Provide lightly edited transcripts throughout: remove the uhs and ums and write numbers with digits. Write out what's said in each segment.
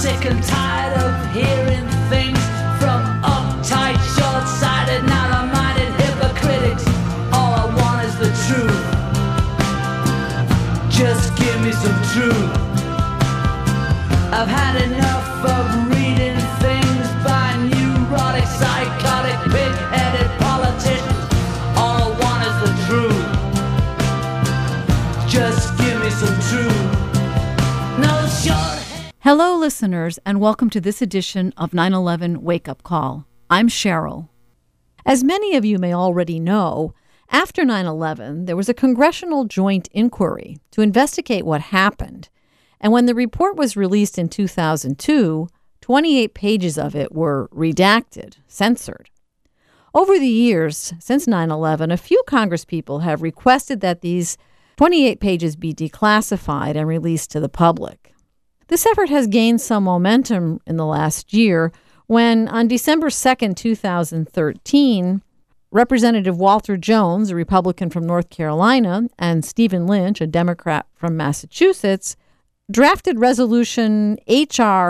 sick and tired of hearing things from uptight, short-sighted, narrow-minded hypocritics. All I want is the truth. Just give me some truth. I've had enough of reading things by neurotic, psychotic, pig-headed politicians. All I want is the truth. Just give me some truth. No short. Hello, listeners, and welcome to this edition of 9/11 Wake Up Call. I'm Cheryl. As many of you may already know, after 9/11, there was a congressional joint inquiry to investigate what happened. And when the report was released in 2002, 28 pages of it were redacted, censored. Over the years, since 9/11, a few congresspeople have requested that these 28 pages be declassified and released to the public. This effort has gained some momentum in the last year when, on December 2nd, 2013, Representative Walter Jones, a Republican from North Carolina, and Stephen Lynch, a Democrat from Massachusetts, drafted Resolution H.R.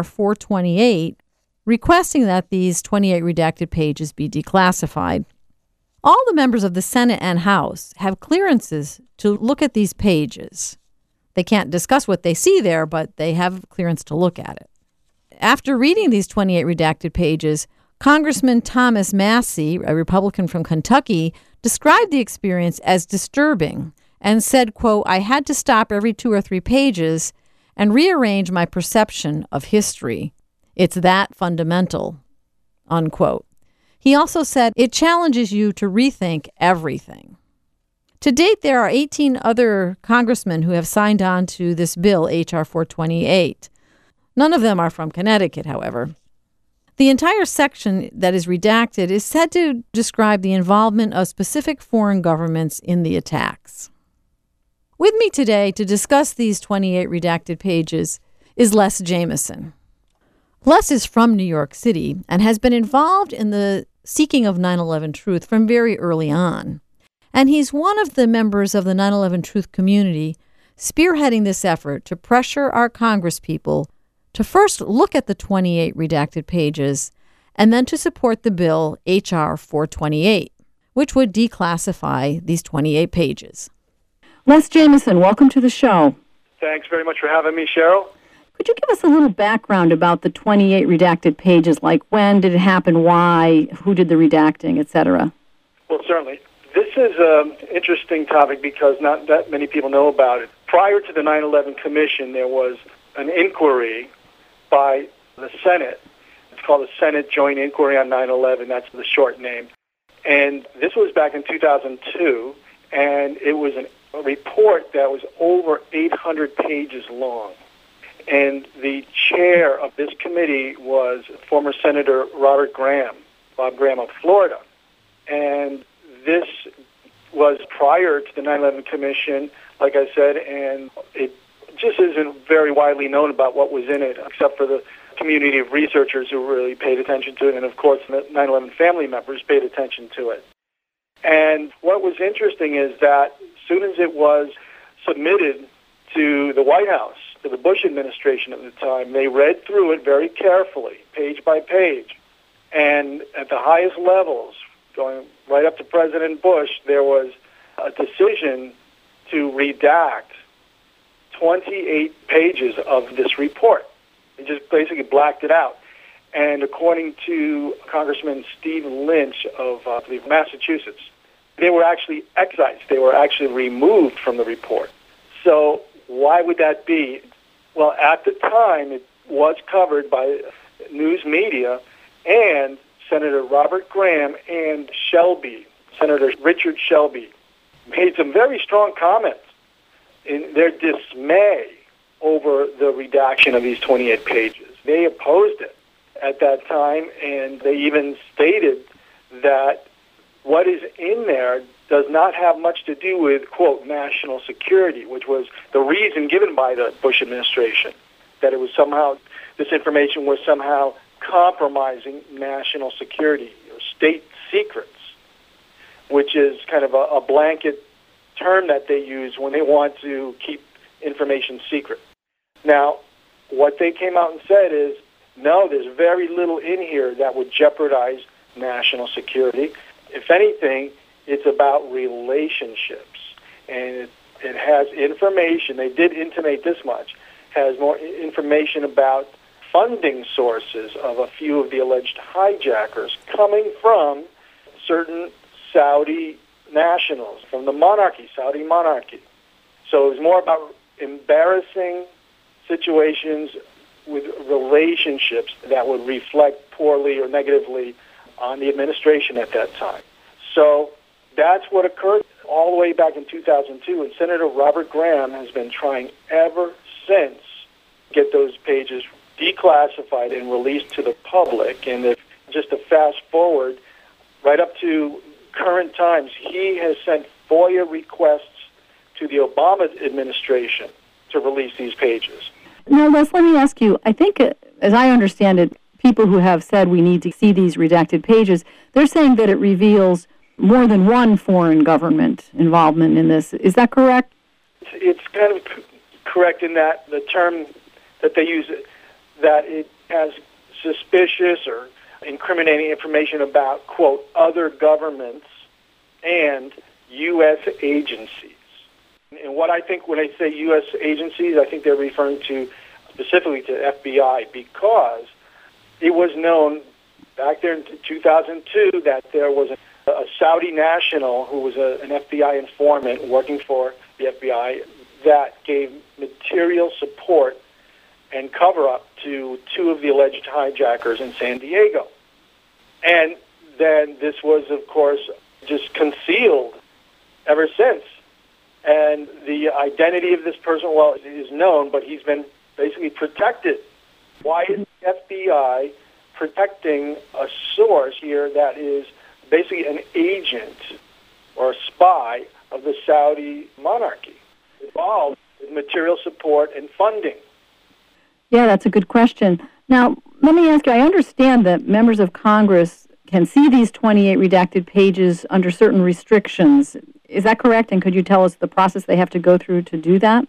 428, requesting that these 28 redacted pages be declassified. All the members of the Senate and House have clearances to look at these pages. They can't discuss what they see there, but they have clearance to look at it. After reading these 28 redacted pages, Congressman Thomas Massie, a Republican from Kentucky, described the experience as disturbing and said, quote, "I had to stop every 2 or 3 pages and rearrange my perception of history. It's that fundamental," unquote. He also said, "It challenges you to rethink everything." To date, there are 18 other congressmen who have signed on to this bill, H.R. 428. None of them are from Connecticut, however. The entire section that is redacted is said to describe the involvement of specific foreign governments in the attacks. With me today to discuss these 28 redacted pages is Les Jamieson. Les is from New York City and has been involved in the seeking of 9/11 truth from very early on. And he's one of the members of the 9/11 truth community spearheading this effort to pressure our congresspeople to first look at the 28 redacted pages and then to support the bill H.R. 428, which would declassify these 28 pages. Les Jamieson, welcome to the show. Thanks very much for having me, Cheryl. Could you give us a little background about the 28 redacted pages, like when did it happen, why, who did the redacting, etc.? Well, certainly. This is an interesting topic because not that many people know about it. Prior to the 9/11 Commission, there was an inquiry by the Senate. It's called the Senate Joint Inquiry on 9/11. That's the short name. And this was back in 2002, and it was a report that was over 800 pages long. And the chair of this committee was former Senator Bob Graham of Florida. And this was prior to the 9/11 Commission, like I said, and it just isn't very widely known about what was in it, except for the community of researchers who really paid attention to it, and of course the 9/11 family members paid attention to it. And what was interesting is that as soon as it was submitted to the White House, to the Bush administration at the time, they read through it very carefully, page by page. And at the highest levels, going right up to President Bush, there was a decision to redact 28 pages of this report. They just basically blacked it out. And according to Congressman Stephen Lynch of Massachusetts, they were actually excised. They were actually removed from the report. So why would that be? Well, at the time, it was covered by news media, and Senator Robert Graham and Senator Richard Shelby, made some very strong comments in their dismay over the redaction of these 28 pages. They opposed it at that time, and they even stated that what is in there does not have much to do with, quote, national security, which was the reason given by the Bush administration, that it was somehow, this information was somehow compromising national security or state secrets, which is kind of a blanket term that they use when they want to keep information secret. Now, what they came out and said is No, there's very little in here that would jeopardize national security. If anything, it's about relationships. And it has information, they did intimate this much, has more information about funding sources of a few of the alleged hijackers coming from certain Saudi nationals, from the monarchy, Saudi monarchy. So it was more about embarrassing situations with relationships that would reflect poorly or negatively on the administration at that time. So that's what occurred all the way back in 2002, and Senator Robert Graham has been trying ever since to get those pages declassified and released to the public. And if just to fast forward, right up to current times, he has sent FOIA requests to the Obama administration to release these pages. Now, Les, let me ask you, I think, as I understand it, people who have said we need to see these redacted pages, they're saying that it reveals more than one foreign government involvement in this. Is that correct? It's kind of correct in that the term that they use, that it has suspicious or incriminating information about, quote, other governments and U.S. agencies. And what I think when I say U.S. agencies, I think they're referring to specifically to FBI, because it was known back there in 2002 that there was a Saudi national who was an FBI informant working for the FBI that gave material support and cover-up to two of the alleged hijackers in San Diego. And then this was, of course, just concealed ever since. And the identity of this person, well, is known, but he's been basically protected. Why is the FBI protecting a source here that is basically an agent or a spy of the Saudi monarchy, involved with material support and funding? Yeah, that's a good question. Now, let me ask you, I understand that members of Congress can see these 28 redacted pages under certain restrictions. Is that correct? And could you tell us the process they have to go through to do that?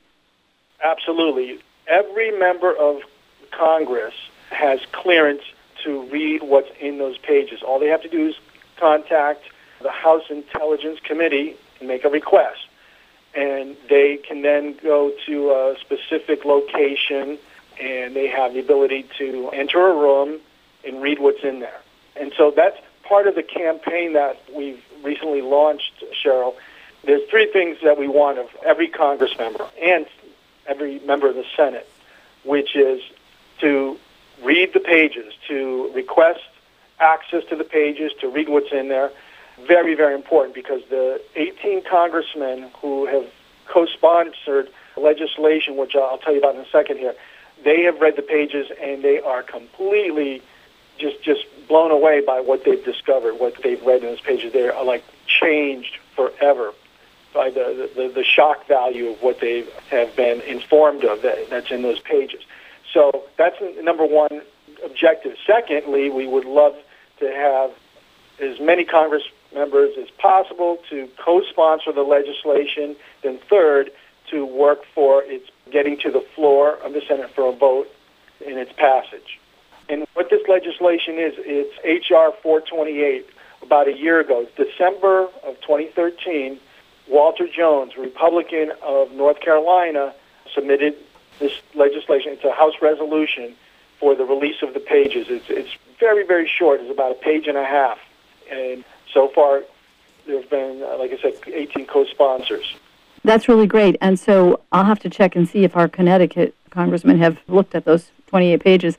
Absolutely. Every member of Congress has clearance to read what's in those pages. All they have to do is contact the House Intelligence Committee and make a request. And they can then go to a specific location, and they have the ability to enter a room and read what's in there. And so that's part of the campaign that we've recently launched, Cheryl. There's three things that we want of every Congress member and every member of the Senate, which is to read the pages, to request access to the pages, to read what's in there. Very, very important, because the 18 congressmen who have co-sponsored legislation, which I'll tell you about in a second here, they have read the pages and they are completely just blown away by what they've discovered, what they've read in those pages. They are like changed forever by the shock value of what they have been informed of that's in those pages. So that's number one objective. Secondly, we would love to have as many Congress members as possible to co-sponsor the legislation. Then third, to work for its getting to the floor of the Senate for a vote in its passage. And what this legislation is, it's H.R. 428. About a year ago, December of 2013, Walter Jones, Republican of North Carolina, submitted this legislation. It's a House resolution for the release of the pages. It's very, very short. It's about a page and a half. And so far, there have been, like I said, 18 co-sponsors. That's really great. And so I'll have to check and see if our Connecticut congressmen have looked at those 28 pages.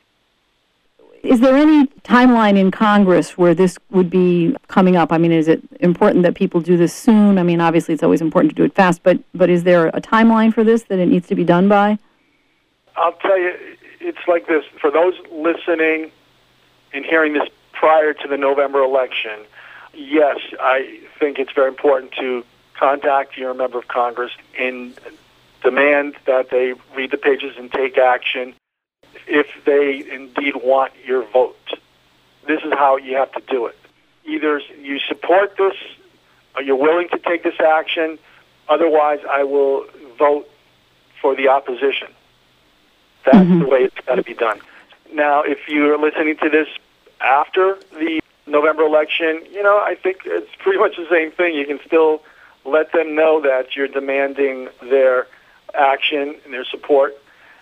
Is there any timeline in Congress where this would be coming up? I mean, is it important that people do this soon? I mean, obviously it's always important to do it fast, but is there a timeline for this that it needs to be done by? I'll tell you, it's like this. For those listening and hearing this prior to the November election, yes, I think it's very important to contact your member of Congress and demand that they read the pages and take action if they indeed want your vote. This is how you have to do it. Either you support this, or you're willing to take this action, otherwise I will vote for the opposition. That's the way it's got to be done. Now, if you're listening to this after the November election, I think it's pretty much the same thing. You can still let them know that you're demanding their action and their support.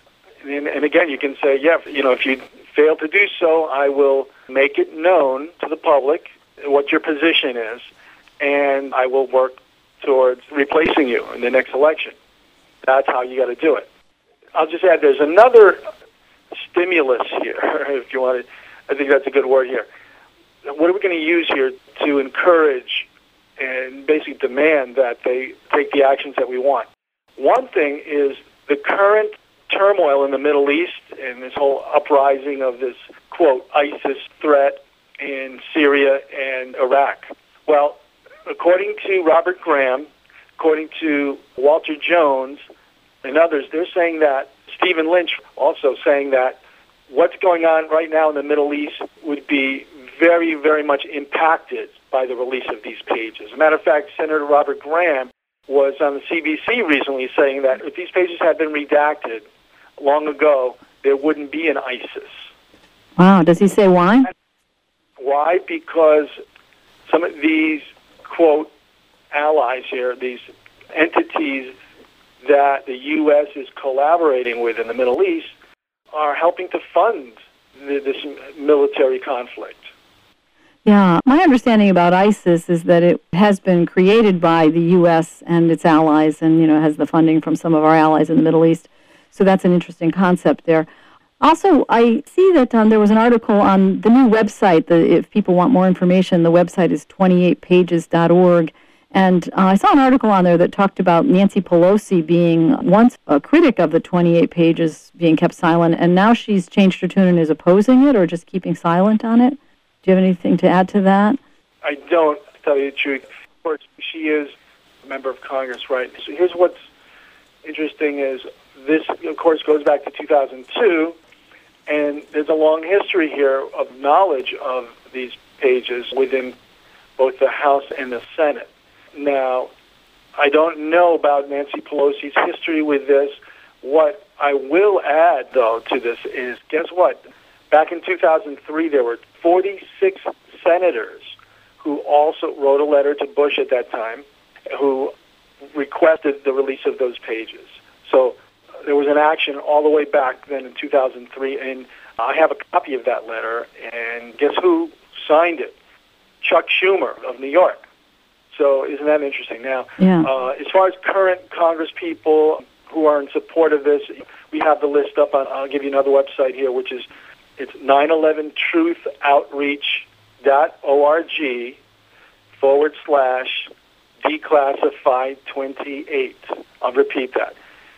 And again, you can say, if you fail to do so, I will make it known to the public what your position is, and I will work towards replacing you in the next election. That's how you got to do it. I'll just add, there's another stimulus here, if you want to. I think that's a good word here. What are we going to use here to encourage and basically demand that they take the actions that we want? One thing is the current turmoil in the Middle East and this whole uprising of this, quote, ISIS threat in Syria and Iraq. Well, according to Robert Graham, according to Walter Jones and others, they're saying that, Stephen Lynch also saying that what's going on right now in the Middle East would be very, very much impacted by the release of these pages. As a matter of fact, Senator Robert Graham was on the CBC recently saying that if these pages had been redacted long ago, there wouldn't be an ISIS. Wow. Does he say why? Why? Because some of these, quote, allies here, these entities that the U.S. is collaborating with in the Middle East, are helping to fund this military conflict. Yeah, my understanding about ISIS is that it has been created by the U.S. and its allies and, has the funding from some of our allies in the Middle East. So that's an interesting concept there. Also, I see that there was an article on the new website. If people want more information, the website is 28pages.org. And I saw an article on there that talked about Nancy Pelosi being once a critic of the 28 pages being kept silent, and now she's changed her tune and is opposing it or just keeping silent on it. Do you have anything to add to that? I don't, to tell you the truth. Of course, she is a member of Congress, right? So here's what's interesting is this, of course, goes back to 2002, and there's a long history here of knowledge of these pages within both the House and the Senate. Now, I don't know about Nancy Pelosi's history with this. What I will add, though, to this is, guess what? Back in 2003, there were 46 senators who also wrote a letter to Bush at that time who requested the release of those pages. So there was an action all the way back then in 2003, and I have a copy of that letter, and guess who signed it? Chuck Schumer of New York. So isn't that interesting? Now, as far as current Congress people who are in support of this, we have the list up on, I'll give you another website here, which is, it's 911truthoutreach.org/declassified28. I'll repeat that.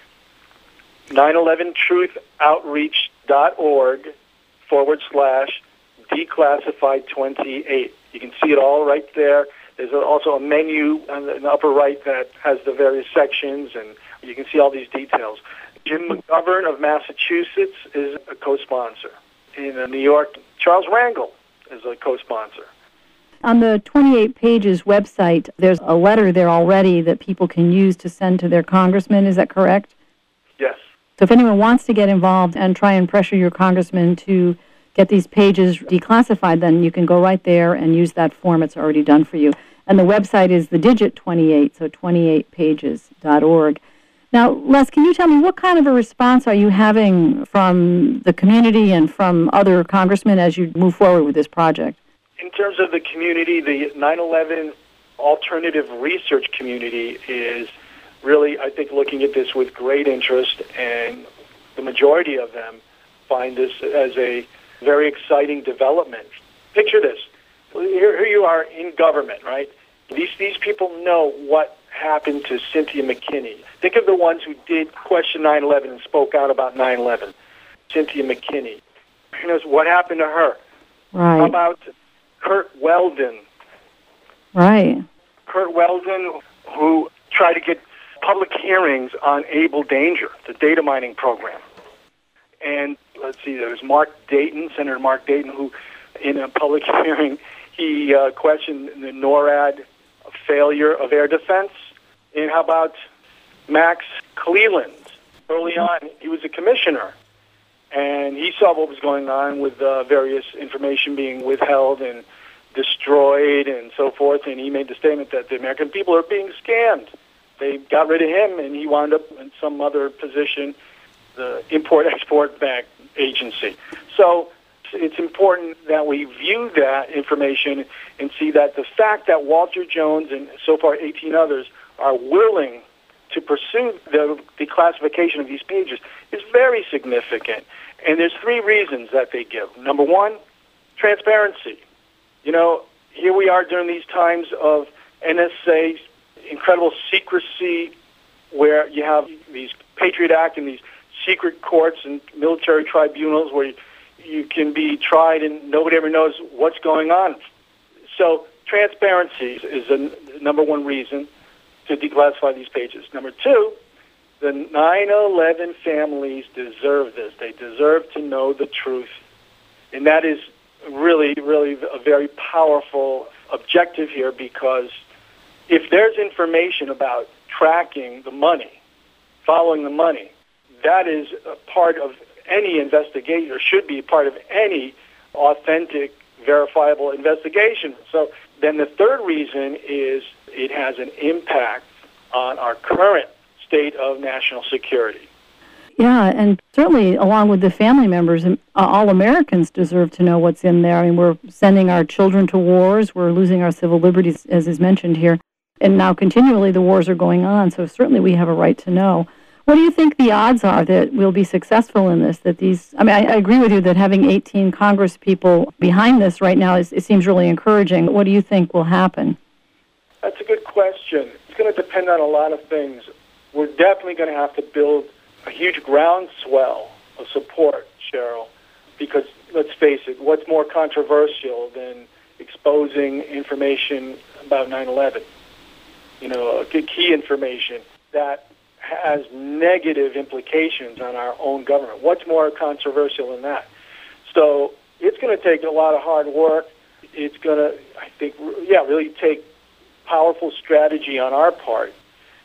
911truthoutreach.org/declassified28. You can see it all right there. There's also a menu on the upper right that has the various sections, and you can see all these details. Jim McGovern of Massachusetts is a co-sponsor. In New York, Charles Rangel is a co-sponsor. On the 28 Pages website, there's a letter there already that people can use to send to their congressman. Is that correct? Yes. So if anyone wants to get involved and try and pressure your congressman to get these pages declassified, then you can go right there and use that form. It's already done for you. And the website is the digit 28, so 28pages.org. Now, Les, can you tell me what kind of a response are you having from the community and from other congressmen as you move forward with this project? In terms of the community, the 9/11 alternative research community is really, I think, looking at this with great interest, and the majority of them find this as a very exciting development. Picture this. Here you are in government, right? These people know what happened to Cynthia McKinney. Think of the ones who did question 9/11 and spoke out about 9/11. Cynthia McKinney. Who knows what happened to her? Right. How about Kurt Weldon? Right. Kurt Weldon, who tried to get public hearings on Able Danger, the data mining program. And let's see, there was Senator Mark Dayton, who in a public hearing, he questioned the NORAD failure of air defense. And how about Max Cleland? Early on, he was a commissioner, and he saw what was going on with various information being withheld and destroyed and so forth, and he made the statement that the American people are being scammed. They got rid of him, and he wound up in some other position, the Import-Export Bank Agency. So it's important that we view that information and see that the fact that Walter Jones and so far 18 others are willing to pursue the declassification of these pages is very significant. And there's three reasons that they give. Number one, transparency. You know, here we are during these times of NSA, incredible secrecy, where you have these Patriot Act and these secret courts and military tribunals where you can be tried and nobody ever knows what's going on. So transparency is the number one reason to declassify these pages. Number two, the 9/11 families deserve this. They deserve to know the truth. And that is really, really a very powerful objective here, because if there's information about tracking the money, following the money, that is a part of any investigation, or should be a part of any authentic, verifiable investigation. So then the third reason is it has an impact on our current state of national security. Yeah, and certainly along with the family members, all Americans deserve to know what's in there. I mean, we're sending our children to wars, we're losing our civil liberties, as is mentioned here, and now continually the wars are going on, so certainly we have a right to know. What do you think the odds are that we'll be successful in this? That these, I mean, I agree with you that having 18 Congress people behind this right now, it seems really encouraging. What do you think will happen? That's a good question. It's going to depend on a lot of things. We're definitely going to have to build a huge groundswell of support, Cheryl, because let's face it, what's more controversial than exposing information about 9/11? You know, key information that has negative implications on our own government. What's more controversial than that? So it's going to take a lot of hard work. It's going to, I think, really take powerful strategy on our part,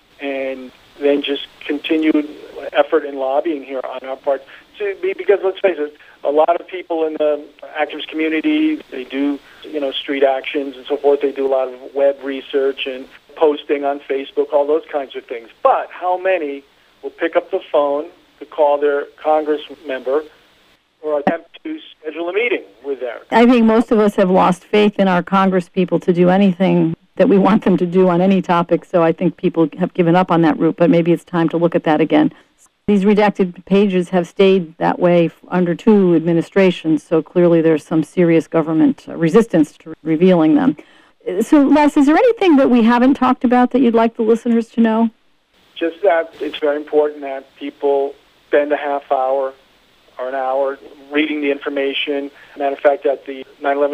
and then just continued effort and lobbying here on our part. Because let's face it, a lot of people in the activist community, they do, street actions and so forth. They do a lot of web research and posting on Facebook, all those kinds of things. But how many will pick up the phone to call their Congress member or attempt to schedule a meeting with them? I think most of us have lost faith in our Congress people to do anything that we want them to do on any topic, so I think people have given up on that route, but maybe it's time to look at that again. These redacted pages have stayed that way under two administrations, so clearly there's some serious government resistance to revealing them. So, Les, is there anything that we haven't talked about that you'd like the listeners to know? Just that it's very important that people spend a half hour or an hour reading the information. Matter of fact, at the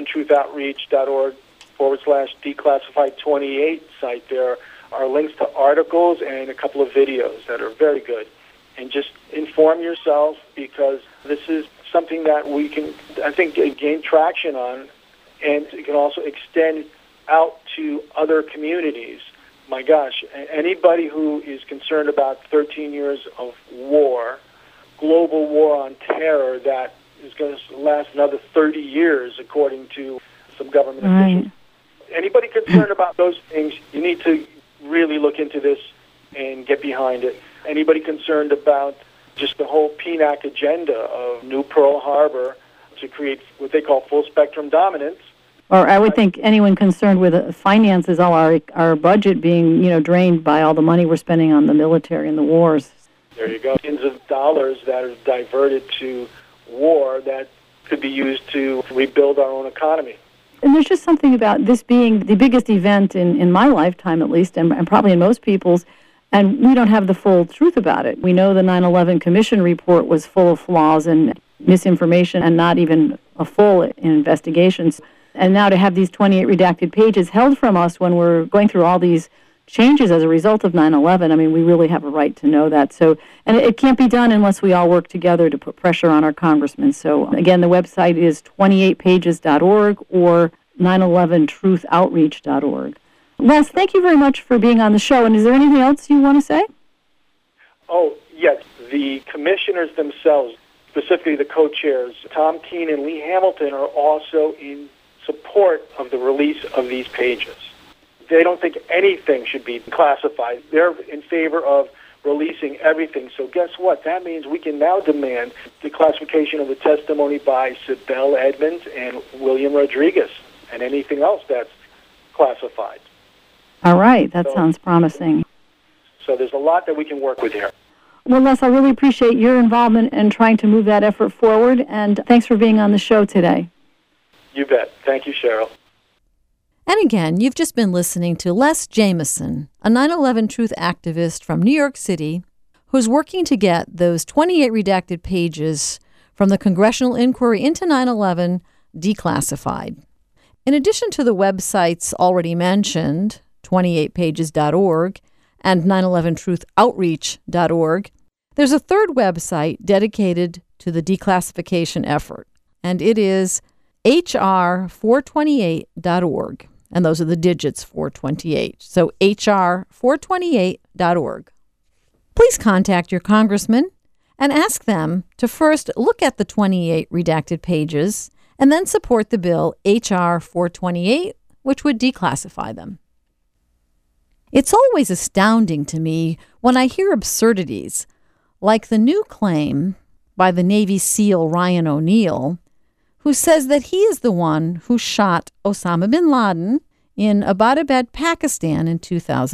911truthoutreach.org/declassified28 site, there are links to articles and a couple of videos that are very good. And just inform yourself, because this is something that we can, I think, gain traction on, and it can also extend out to other communities. My gosh, anybody who is concerned about 13 years of war, global war on terror that is going to last another 30 years, according to some government officials. Anybody concerned about those things, you need to really look into this and get behind it. Anybody concerned about just the whole PNAC agenda of New Pearl Harbor to create what they call full-spectrum dominance. Or I would think anyone concerned with finances, all our budget being, drained by all the money we're spending on the military and the wars. There you go. Millions of dollars that are diverted to war that could be used to rebuild our own economy. And there's just something about this being the biggest event in my lifetime, at least, and probably in most people's, and we don't have the full truth about it. We know the 9/11 Commission report was full of flaws and misinformation and not even a full investigation. And now to have these 28 redacted pages held from us when we're going through all these changes as a result of 9/11, I mean, we really have a right to know that. So, and it can't be done unless we all work together to put pressure on our congressmen. So, again, the website is 28pages.org or 911truthoutreach.org. Les, thank you very much for being on the show. And is there anything else you want to say? Oh, yes. The commissioners themselves specifically the co-chairs, Tom Keene and Lee Hamilton, are also in support of the release of these pages. They don't think anything should be classified. They're in favor of releasing everything. So guess what? That means we can now demand the classification of the testimony by Sibel Edmonds and William Rodriguez and anything else that's classified. All right. That sounds promising. So there's a lot that we can work with here. Well, Les, I really appreciate your involvement in trying to move that effort forward, and thanks for being on the show today. You bet. Thank you, Cheryl. And again, you've just been listening to Les Jamieson, a 9/11 Truth activist from New York City, who's working to get those 28 redacted pages from the Congressional Inquiry into 9/11 declassified. In addition to the websites already mentioned, 28pages.org and 9/11truthoutreach.org, there's a third website dedicated to the declassification effort, and it is hr428.org. And those are the digits 428. So hr428.org. Please contact your congressman and ask them to first look at the 28 redacted pages and then support the bill H.R. 428, which would declassify them. It's always astounding to me when I hear absurdities like the new claim by the Navy SEAL Ryan O'Neal, who says that he is the one who shot Osama bin Laden in Abbottabad, Pakistan in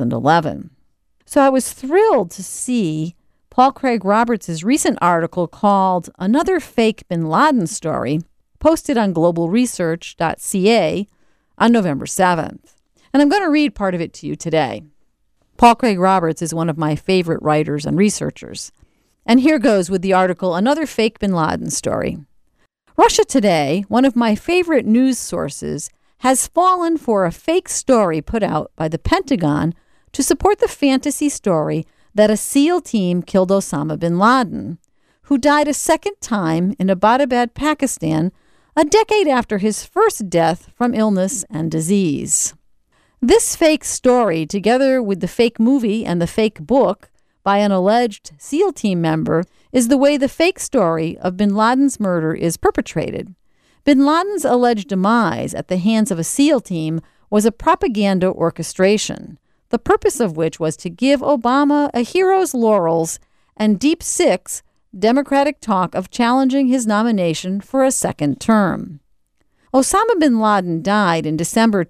2011. So I was thrilled to see Paul Craig Roberts' recent article called Another Fake Bin Laden Story, posted on globalresearch.ca on November 7th. And I'm going to read part of it to you today. Paul Craig Roberts is one of my favorite writers and researchers. And here goes with the article, Another Fake Bin Laden Story. Russia Today, one of my favorite news sources, has fallen for a fake story put out by the Pentagon to support the fantasy story that a SEAL team killed Osama bin Laden, who died a second time in Abbottabad, Pakistan, a decade after his first death from illness and disease. This fake story, together with the fake movie and the fake book by an alleged SEAL team member, is the way the fake story of bin Laden's murder is perpetrated. Bin Laden's alleged demise at the hands of a SEAL team was a propaganda orchestration, the purpose of which was to give Obama a hero's laurels and deep six Democratic talk of challenging his nomination for a second term. Osama bin Laden died in December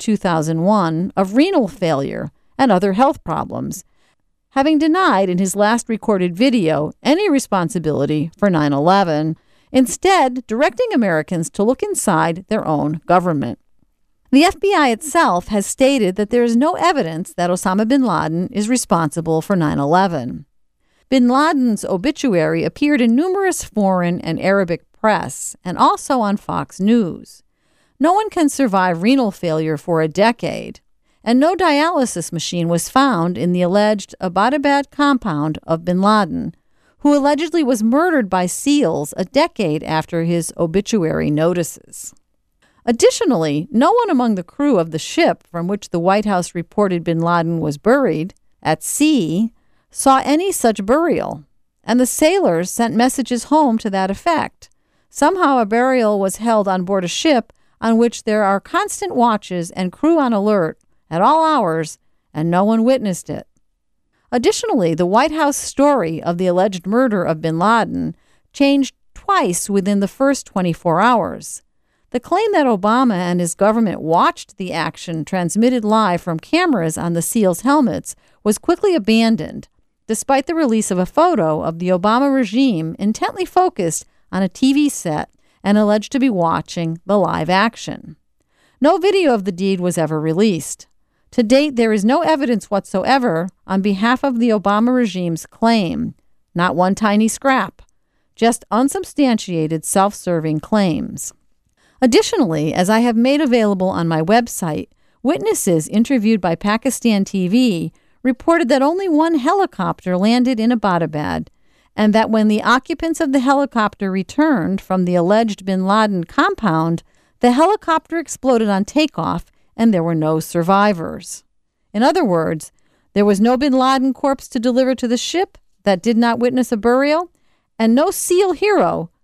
2001 of renal failure and other health problems, having denied in his last recorded video any responsibility for 9/11, instead directing Americans to look inside their own government. The FBI itself has stated that there is no evidence that Osama bin Laden is responsible for 9/11. Bin Laden's obituary appeared in numerous foreign and Arabic press and also on Fox News. No one can survive renal failure for a decade, and no dialysis machine was found in the alleged Abbottabad compound of bin Laden, who allegedly was murdered by SEALs a decade after his obituary notices. Additionally, no one among the crew of the ship from which the White House reported bin Laden was buried, at sea, saw any such burial, and the sailors sent messages home to that effect. Somehow a burial was held on board a ship on which there are constant watches and crew on alert at all hours, and no one witnessed it. Additionally, the White House story of the alleged murder of bin Laden changed twice within the first 24 hours. The claim that Obama and his government watched the action transmitted live from cameras on the SEALs' helmets was quickly abandoned, despite the release of a photo of the Obama regime intently focused on a TV set and alleged to be watching the live action. No video of the deed was ever released. To date, there is no evidence whatsoever on behalf of the Obama regime's claim, not one tiny scrap, just unsubstantiated self-serving claims. Additionally, as I have made available on my website, witnesses interviewed by Pakistan TV reported that only one helicopter landed in Abbottabad, and that when the occupants of the helicopter returned from the alleged bin Laden compound, the helicopter exploded on takeoff and there were no survivors. In other words, there was no bin Laden corpse to deliver to the ship that did not witness a burial, and no SEAL hero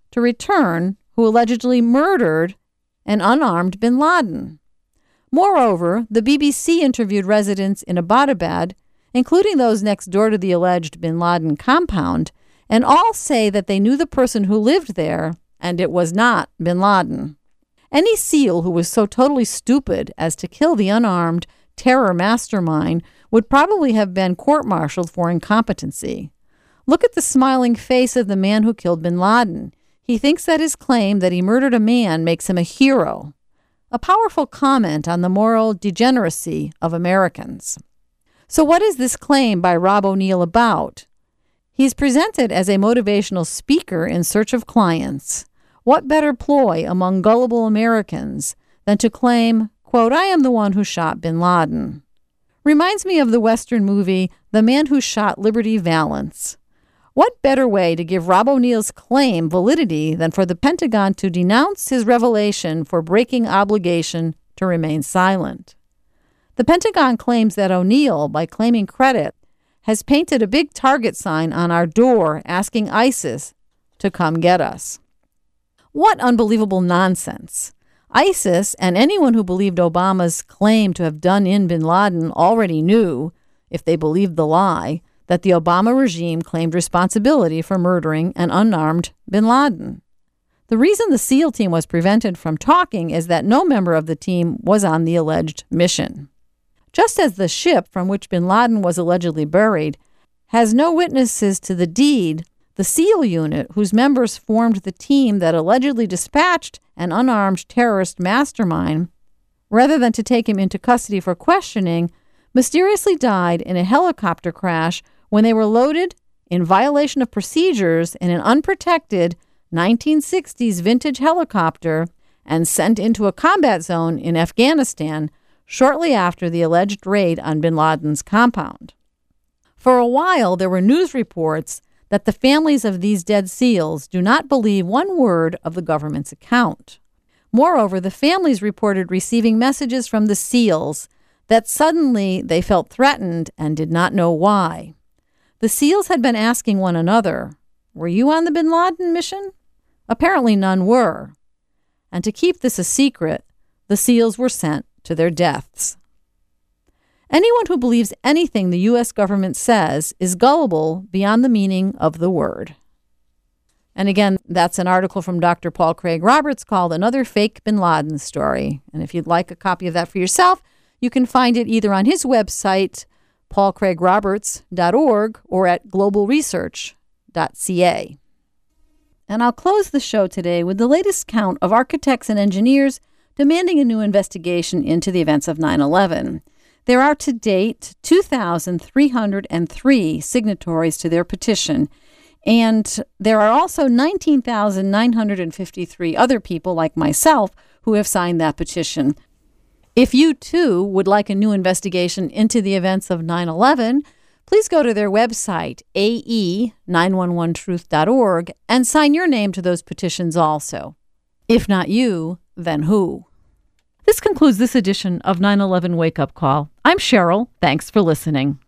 to return who allegedly murdered an unarmed bin Laden. Moreover, the BBC interviewed residents in Abbottabad, including those next door to the alleged bin Laden compound, and all say that they knew the person who lived there, and it was not bin Laden. Any SEAL who was so totally stupid as to kill the unarmed terror mastermind would probably have been court-martialed for incompetency. Look at the smiling face of the man who killed bin Laden. He thinks that his claim that he murdered a man makes him a hero. A powerful comment on the moral degeneracy of Americans. So what is this claim by Rob O'Neill about? He's presented as a motivational speaker in search of clients. What better ploy among gullible Americans than to claim, quote, I am the one who shot bin Laden. Reminds me of the Western movie The Man Who Shot Liberty Valance. What better way to give Rob O'Neill's claim validity than for the Pentagon to denounce his revelation for breaking obligation to remain silent? The Pentagon claims that O'Neill, by claiming credit, has painted a big target sign on our door asking ISIS to come get us. What unbelievable nonsense. ISIS and anyone who believed Obama's claim to have done in bin Laden already knew, if they believed the lie, that the Obama regime claimed responsibility for murdering an unarmed bin Laden. The reason the SEAL team was prevented from talking is that no member of the team was on the alleged mission. Just as the ship from which bin Laden was allegedly buried has no witnesses to the deed, the SEAL unit, whose members formed the team that allegedly dispatched an unarmed terrorist mastermind, rather than to take him into custody for questioning, mysteriously died in a helicopter crash when they were loaded in violation of procedures in an unprotected 1960s vintage helicopter and sent into a combat zone in Afghanistan shortly after the alleged raid on bin Laden's compound. For a while, there were news reports that the families of these dead SEALs do not believe one word of the government's account. Moreover, the families reported receiving messages from the SEALs that suddenly they felt threatened and did not know why. The SEALs had been asking one another, were you on the bin Laden mission? Apparently none were. And to keep this a secret, the SEALs were sent to their deaths. Anyone who believes anything the U.S. government says is gullible beyond the meaning of the word. And again, that's an article from Dr. Paul Craig Roberts called Another Fake Bin Laden Story. And if you'd like a copy of that for yourself, you can find it either on his website, paulcraigroberts.org, or at globalresearch.ca. And I'll close the show today with the latest count of architects and engineers demanding a new investigation into the events of 9/11. There are to date 2,303 signatories to their petition, and there are also 19,953 other people like myself who have signed that petition. If you, too, would like a new investigation into the events of 9/11, please go to their website, ae911truth.org, and sign your name to those petitions also. If not you, then who? This concludes this edition of 9/11 Wake Up Call. I'm Cheryl. Thanks for listening.